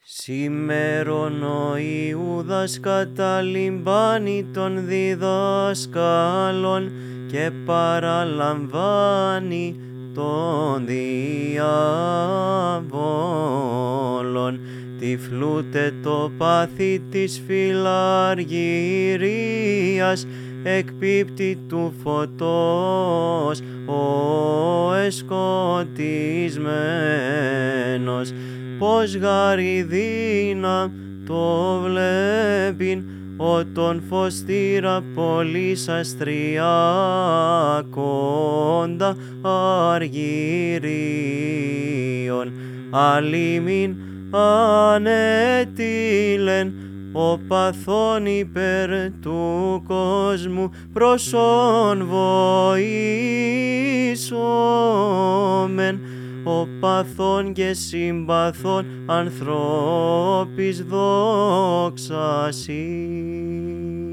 Σήμερον ο Ιούδας καταλυμπάνει των διδάσκαλων και παραλαμβάνει των διαβόλων. Τυφλούται το πάθη της φιλαργυρίας, εκπίπτει του φωτός ο εσκοτισμένος. Πως γαριδίνα το βλέπειν, ο τον φωστήρα πολύς αστριακόντα αργυρίων. Αλλήμην ανέτειλεν ο παθών υπέρ του κόσμου, προσόν βοήσομεν, ο παθών και συμπαθών ανθρώπης δόξασι.